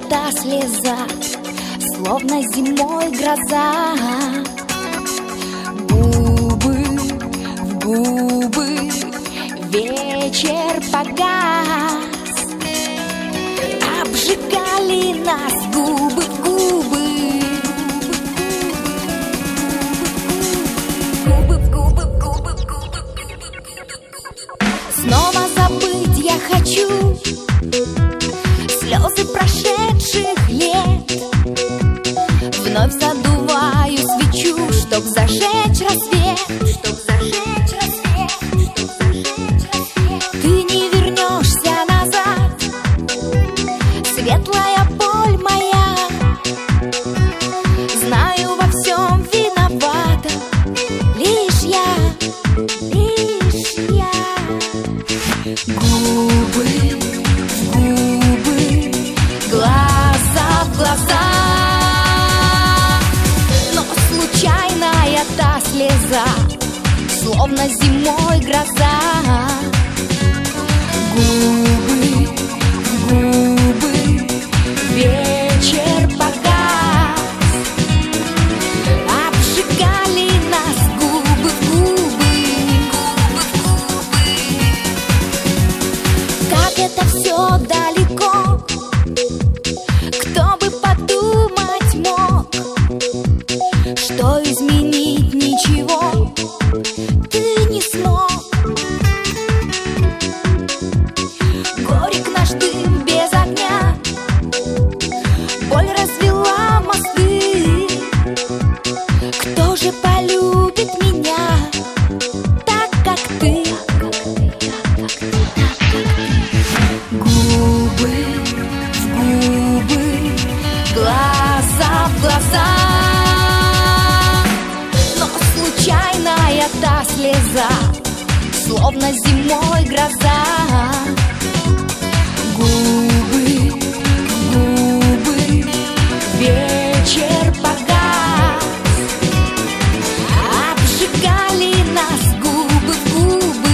та слеза, словно зимой гроза. Губы в губы, вечер погас, обжигали нас губы в губы. Снова забыть я хочу слезы прошедших лет. Вновь задуваю свечу, чтоб зажечь рассвет. Ты не вернешься назад, светлая боль моя. Знаю, во всем виновата лишь я. Губы в губы, глаза в глаза, но случайная та слеза, словно зимой гроза. Губы в губы, вечер погас, обжигали нас губы в губы. Как это все далеко, кто бы подумать мог, что изменить ничего ты не смог. Горек наш дым без огня, боль развела мосты. Кто же полюбит меня так, как ты? Губы в губы, глаза в глаза, но случайная та слеза, словно зимой гроза. Губы в губы, вечер погас, обжигали нас губы в губы.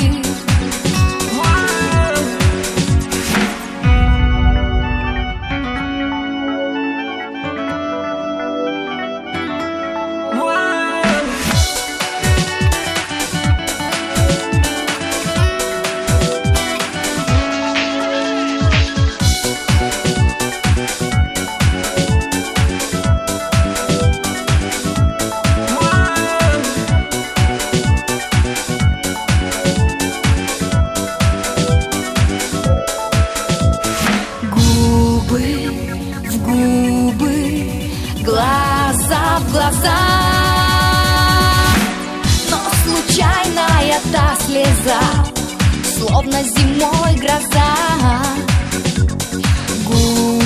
Губы в губы, глаза в глаза, но случайная та слеза, словно зимой гроза. Губы